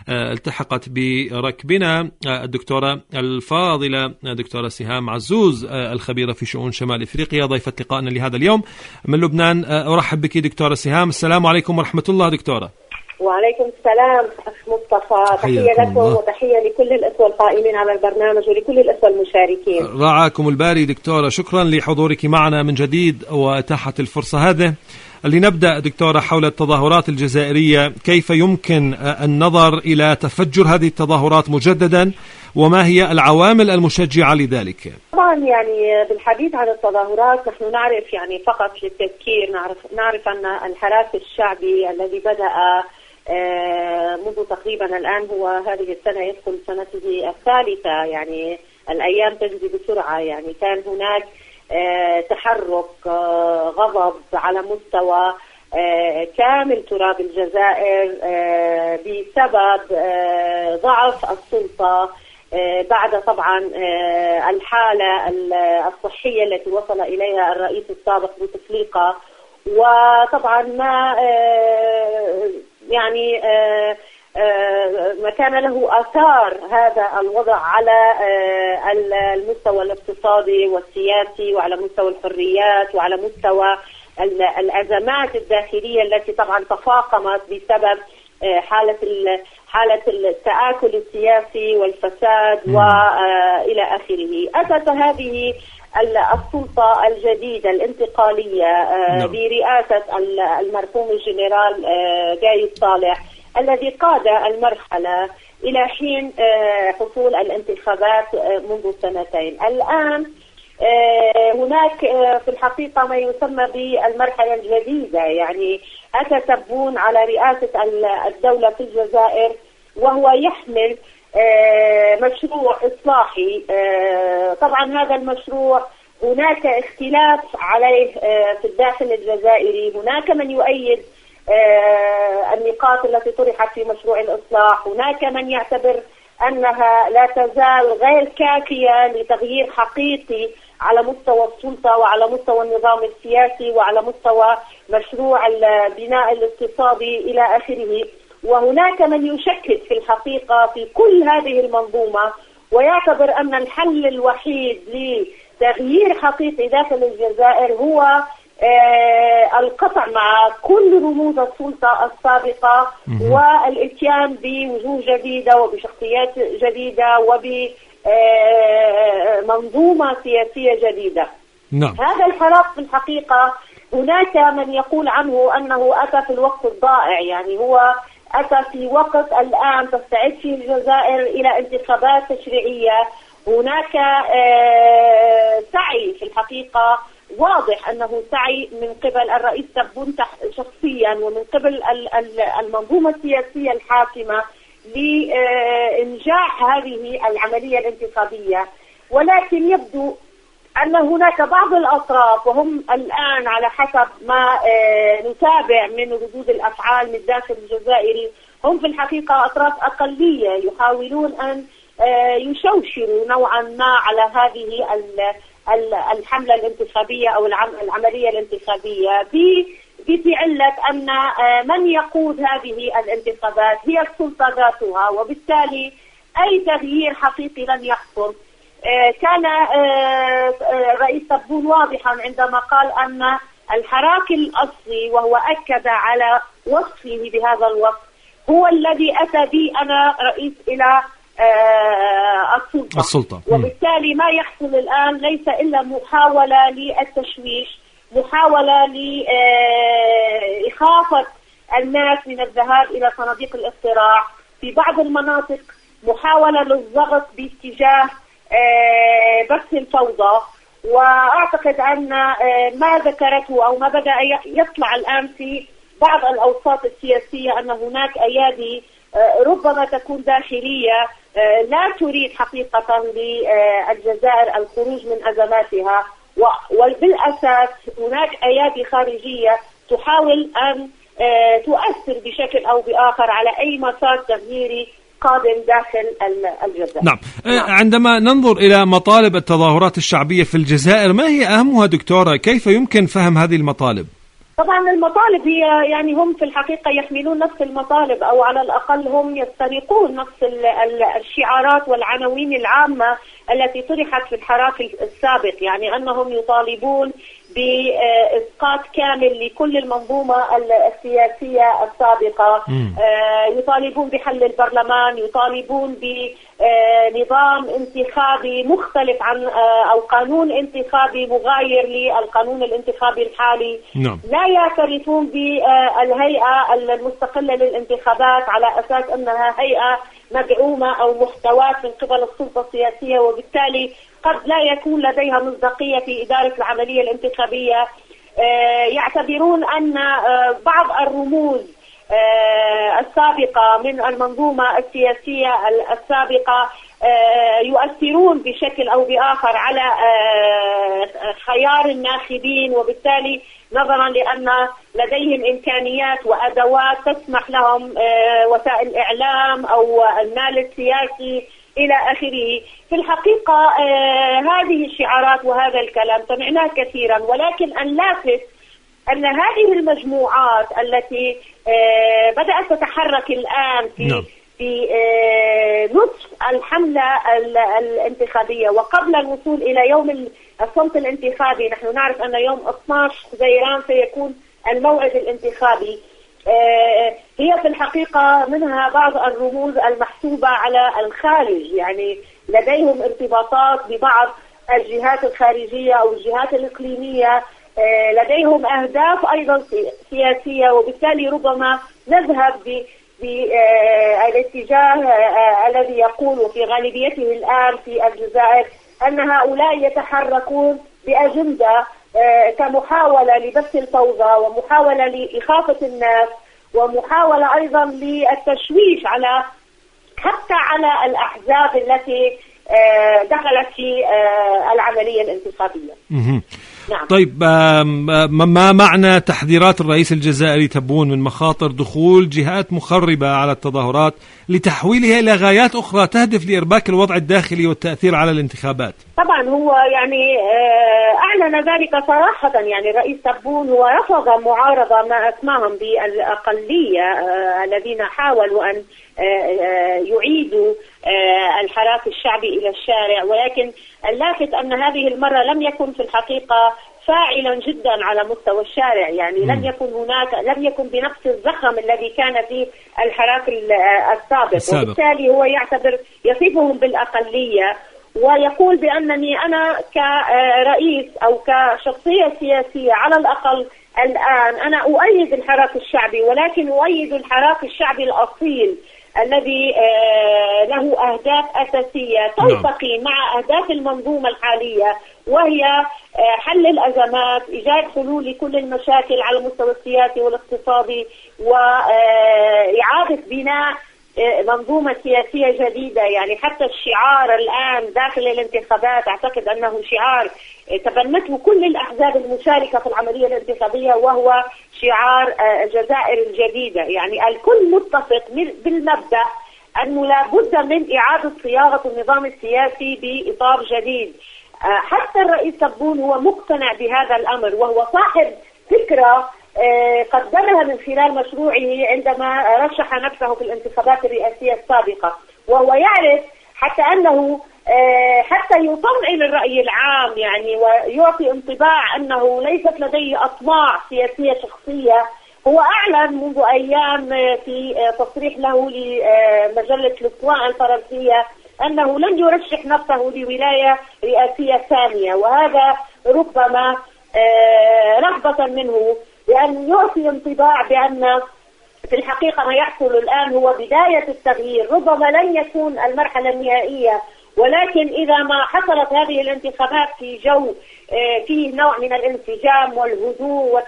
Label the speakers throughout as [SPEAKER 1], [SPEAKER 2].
[SPEAKER 1] التحقت بركبنا الدكتورة الفاضلة دكتورة سهام عزوز الخبيرة في شؤون شمال إفريقيا ضيفة لقائنا لهذا اليوم من لبنان. أرحب بك دكتورة سهام. السلام عليكم ورحمة الله دكتورة.
[SPEAKER 2] وعليكم السلام مصطفى، تحية لكم وتحية لكل الأخوة القائمين على البرنامج ولكل الأخوة المشاركين.
[SPEAKER 1] رعاكم الباري دكتورة، شكرا لحضورك معنا من جديد وإتاحة الفرصة هذه. لنبدأ دكتورة حول التظاهرات الجزائرية، كيف يمكن النظر إلى تفجر هذه التظاهرات مجددا وما هي العوامل المشجعة لذلك؟
[SPEAKER 2] طبعا يعني بالحديث عن التظاهرات نحن نعرف يعني فقط للتذكير نعرف أن الحراك الشعبي الذي بدأ منذ تقريبا الآن هو هذه السنة يدخل سنته الثالثة، يعني الأيام تجري بسرعة. يعني كان هناك تحرك غضب على مستوى كامل تراب الجزائر بسبب ضعف السلطة بعد طبعا الحالة الصحية التي وصل إليها الرئيس السابق بوتفليقة، وطبعا ما يعني ما كان له آثار هذا الوضع على المستوى الاقتصادي والسياسي وعلى مستوى الحريات وعلى مستوى الأزمات الداخلية التي طبعا تفاقمت بسبب حالة التآكل السياسي والفساد وإلى آخره. أتت هذه السلطة الجديدة الانتقالية برئاسة المرحوم الجنرال جاي صالح الذي قاد المرحلة إلى حين حصول الانتخابات منذ سنتين. الآن هناك في الحقيقة ما يسمى بالمرحلة الجديدة، يعني أتى تبون على رئاسة الدولة في الجزائر وهو يحمل مشروع إصلاحي. طبعا هذا المشروع هناك اختلاف عليه في الداخل الجزائري، هناك من يؤيد النقاط التي طرحت في مشروع الإصلاح، هناك من يعتبر أنها لا تزال غير كافية لتغيير حقيقي على مستوى السلطة وعلى مستوى النظام السياسي وعلى مستوى مشروع البناء الاقتصادي إلى آخره. وهناك من يشكك في الحقيقة في كل هذه المنظومة ويعتبر أن الحل الوحيد لتغيير حقيقي داخل الجزائر هو القطع مع كل رموز السلطة السابقة والاتيان بوجوه جديدة وبشخصيات جديدة وبمنظومة سياسية جديدة.
[SPEAKER 1] نعم.
[SPEAKER 2] هذا الحراك في الحقيقة هناك من يقول عنه أنه أتى في الوقت الضائع، يعني هو أتى في وقت الآن تستعد فيه الجزائر إلى انتخابات تشريعية. هناك سعي في الحقيقة واضح أنه سعي من قبل الرئيس تبون شخصيا ومن قبل المنظومة السياسية الحاكمة لإنجاح هذه العملية الانتخابية، ولكن يبدو أن هناك بعض الأطراف وهم الآن على حسب ما نتابع من ردود الأفعال من الداخل الجزائري هم في الحقيقة أطراف أقلية يحاولون أن يشوشروا نوعا ما على هذه الحملة الانتخابية أو العملية الانتخابية بعلة أن من يقود هذه الانتخابات هي السلطة ذاتها، وبالتالي أي تغيير حقيقي لن يحصل. كان رئيس تبون واضحا عندما قال أن الحراك الأصلي وهو أكد على وصفه بهذا الوصف هو الذي أتى بي أنا رئيس إلى السلطة. وبالتالي ما يحصل الآن ليس إلا محاولة للتشويش، محاولة لإخافة الناس من الذهاب إلى صناديق الاقتراع في بعض المناطق، محاولة للضغط باتجاه بث الفوضى. وأعتقد أن ما ذكرته أو ما بدأ يطلع الآن في بعض الأوساط السياسية أن هناك أيادي ربما تكون داخلية لا تريد حقيقة للجزائر الخروج من أزماتها، وبالأساس هناك أيادي خارجية تحاول أن تؤثر بشكل أو بآخر على أي مسار تغييري قادم داخل الجزائر.
[SPEAKER 1] نعم. عندما ننظر إلى مطالب التظاهرات الشعبية في الجزائر، ما هي أهمها دكتورة؟ كيف يمكن فهم هذه المطالب؟
[SPEAKER 2] طبعا المطالب هي يعني هم في الحقيقة يحملون نفس المطالب، أو على الأقل هم يسترقون نفس الشعارات والعناوين العامة التي طرحت في الحراك السابق، يعني أنهم يطالبون بإسقاط كامل لكل المنظومة السياسية السابقة، يطالبون بحل البرلمان، يطالبون بنظام انتخابي مختلف عن أو قانون انتخابي مغاير للقانون الانتخابي الحالي. لا يعترفون بالهيئة المستقلة للانتخابات على أساس أنها هيئة مدعومة أو محتواه من قبل السلطة السياسية، وبالتالي قد لا يكون لديها مصداقية في إدارة العملية الانتخابية. يعتبرون أن بعض الرموز السابقة من المنظومة السياسية السابقة يؤثرون بشكل أو بآخر على خيار الناخبين، وبالتالي نظرا لأن لديهم إمكانيات وأدوات تسمح لهم وسائل الإعلام أو المال السياسي إلى آخره. في الحقيقة هذه الشعارات وهذا الكلام سمعناه كثيرا، ولكن اللافت أن هذه المجموعات التي بدأت تتحرك الآن في نصف الحملة الانتخابية وقبل الوصول إلى يوم الصمت الانتخابي، نحن نعرف أن يوم 12 حزيران سيكون الموعد الانتخابي، هي في الحقيقة منها بعض الرموز المحسوبة على الخارج، يعني لديهم ارتباطات ببعض الجهات الخارجية أو الجهات الإقليمية، لديهم أهداف أيضا سياسية، وبالتالي ربما نذهب بالاتجاه الذي يقول في غالبيته الآن في الجزائر أن هؤلاء يتحركون بأجندة كمحاولة لبث الفوضى ومحاولة لإخافة الناس ومحاولة أيضا للتشويش حتى على الأحزاب التي دخلت في العملية الانتخابية.
[SPEAKER 1] نعم. طيب، ما معنى تحذيرات الرئيس الجزائري تبون من مخاطر دخول جهات مخربة على التظاهرات لتحويلها إلى غايات أخرى تهدف لإرباك الوضع الداخلي والتأثير على الانتخابات؟ طبعا
[SPEAKER 2] هو يعني أعلن ذلك صراحة، يعني الرئيس تبون هو رفض معارضة ما أسماهم بالأقلية الذين حاولوا أن يعيدوا الحراك الشعبي إلى الشارع، ولكن اللافت أن هذه المرة لم يكن في الحقيقة فاعلا جدا على مستوى الشارع، يعني لم يكن بنفس الزخم الذي كان في الحراك السابق، وبالتالي هو يصفهم بالأقلية ويقول بأنني أنا كرئيس أو كشخصية سياسية على الأقل الآن أنا أؤيد الحراك الشعبي، ولكن أؤيد الحراك الشعبي الأصيل الذي له أهداف أساسية تلتقي مع أهداف المنظومة الحالية، وهي حل الأزمات، إيجاد حلول لكل المشاكل على المستوى السياسي والاقتصادي، وإعادة بناء منظومة سياسية جديدة. يعني حتى الشعار الآن داخل الانتخابات أعتقد أنه شعار تبنته كل الأحزاب المشاركة في العملية الانتخابية، وهو شعار الجزائر الجديدة. يعني الكل متفق بالمبدأ أنه لا بد من إعادة صياغة النظام السياسي بإطار جديد. حتى الرئيس تبون هو مقتنع بهذا الأمر، وهو صاحب فكرة قدمها من خلال مشروعه عندما رشح نفسه في الانتخابات الرئاسية السابقة، وهو يعرف حتى أنه حتى يطمئن الرأي العام، يعني ويعطي انطباع أنه ليست لديه أطماع سياسية شخصية. هو أعلن منذ أيام في تصريح له لمجلة لوبوان الفرنسية أنه لن يرشح نفسه لولاية رئاسية ثانية، وهذا ربما رغبة منه لأن يعطي انطباع بأن في الحقيقة ما يحصل الآن هو بداية التغيير، ربما لن يكون المرحلة النهائية، ولكن إذا ما حصلت هذه الانتخابات في جو فيه نوع من الانسجام والهدوء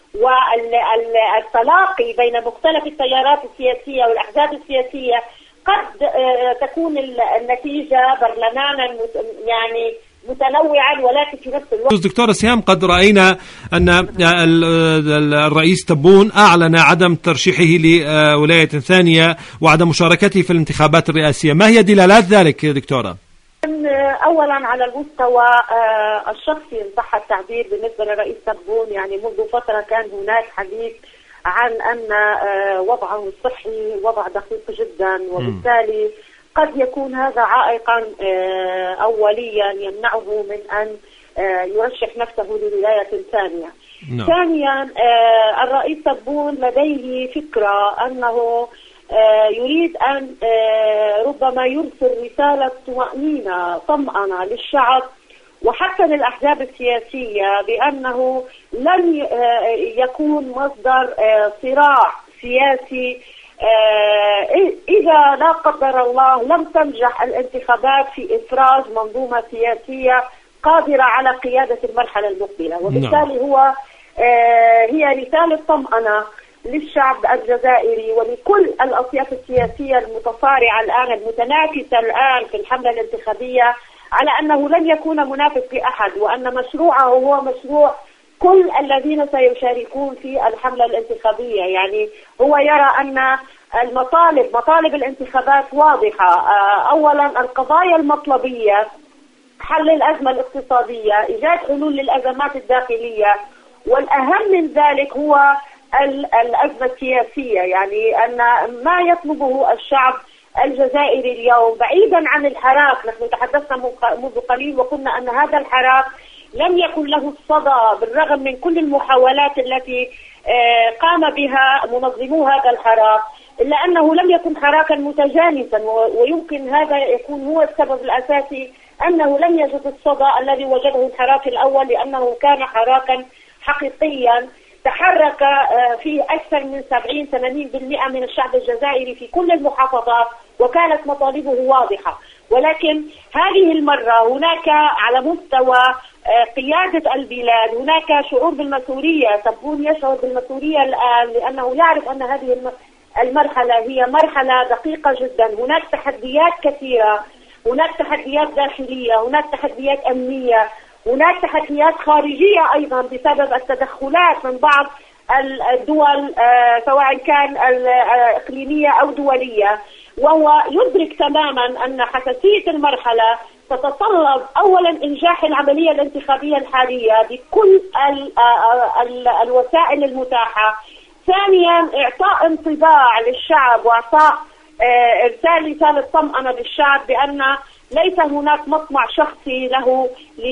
[SPEAKER 2] والتلاقي بين مختلف التيارات السياسية والأحزاب السياسية، قد تكون النتيجة برلمانا يعني متنوعا ولكن في نفس الوقت.
[SPEAKER 1] دكتورة سهام، قد رأينا أن الرئيس تبون أعلن عدم ترشيحه لولاية ثانية وعدم مشاركته في الانتخابات الرئاسية، ما هي دلالات ذلك دكتورة؟
[SPEAKER 2] أولا على المستوى الشخصي إن صح التعبير بالنسبة للرئيس تبون، يعني منذ فترة كان هناك حديث عن أن وضعه الصحي وضع دقيق جدا، وبالتالي قد يكون هذا عائقا أوليا يمنعه من أن يرشح نفسه لولاية ثانية. ثانيا الرئيس تبون لديه فكرة أنه يريد أن ربما يرسل رسالة طمأنة للشعب وحتى للأحزاب السياسية بأنه لن يكون مصدر صراع سياسي إذا لا قدر الله لم تنجح الانتخابات في إفراز منظومة سياسية قادرة على قيادة المرحلة المقبلة. وبالتالي هي رسالة طمأنة للشعب الجزائري ولكل الأطياف السياسية المتصارعة الآن المتنافسة الآن في الحملة الانتخابية على أنه لن يكون منافس لأحد، وأن مشروعه هو مشروع كل الذين سيشاركون في الحملة الانتخابية. يعني هو يرى أن مطالب الانتخابات واضحة. أولا القضايا المطلبية، حل الأزمة الاقتصادية، إيجاد حلول للأزمات الداخلية، والأهم من ذلك هو الأزمة السياسية. يعني أن ما يطلبه الشعب الجزائري اليوم بعيدا عن الحراك، نحن تحدثنا منذ قليل وقلنا أن هذا الحراك لم يكن له الصدى بالرغم من كل المحاولات التي قام بها منظمو هذا الحراك، إلا أنه لم يكن حراكا متجانسا، ويمكن هذا يكون هو السبب الأساسي أنه لم يجد الصدى الذي وجده الحراك الأول، لأنه كان حراكا حقيقيا تحرك فيه أكثر من 70-80% من الشعب الجزائري في كل المحافظات، وكانت مطالبه واضحة. ولكن هذه المرة هناك على مستوى قيادة البلاد هناك شعور بالمسؤولية. تبون يشعر بالمسؤولية الآن لأنه يعرف أن هذه المرحلة هي مرحلة دقيقة جدا. هناك تحديات كثيرة، هناك تحديات داخلية، هناك تحديات أمنية، هناك تحديات خارجية أيضا بسبب التدخلات من بعض الدول سواء كان إقليمية أو دولية. وهو يدرك تماما أن حساسية المرحلة تتطلب أولا إنجاح العملية الانتخابية الحالية بكل الوسائل المتاحة. ثانيا إعطاء انطباع للشعب وإعطاء إرسال رسالة طمأنة للشعب بأن ليس هناك مطمع شخصي له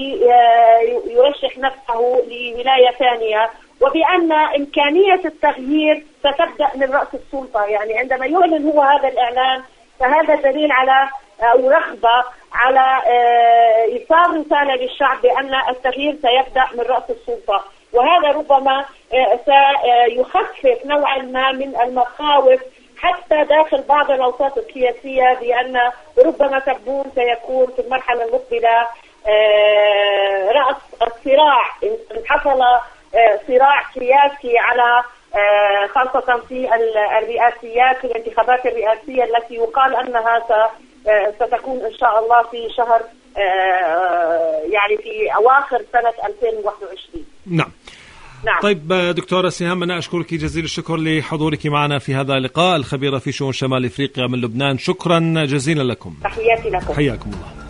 [SPEAKER 2] ليرشح نفسه لولاية ثانية، وبأن إمكانية التغيير ستبدأ من رأس السلطة. يعني عندما يعلن هو هذا الإعلان فهذا دليل على أو رغبة على إيصال رسالة للشعب بأن التغيير سيبدأ من رأس السلطة، وهذا ربما سيخفف نوعا ما من المخاوف حتى داخل بعض الأوساط السياسية بأن ربما تبون سيكون في المرحلة المقبلة رأس الصراع إن حصل صراع سياسي على خاصة في الرئاسيات، في الانتخابات الرئاسية التي يقال أنها ستكون إن شاء الله في شهر يعني في أواخر سنة 2021.
[SPEAKER 1] نعم. طيب دكتورة سهام، أنا أشكرك جزيل الشكر لحضورك معنا في هذا اللقاء، الخبيرة في شؤون شمال إفريقيا من لبنان. شكرا جزيلا لكم.
[SPEAKER 2] تحياتي لكم.
[SPEAKER 1] حياكم الله.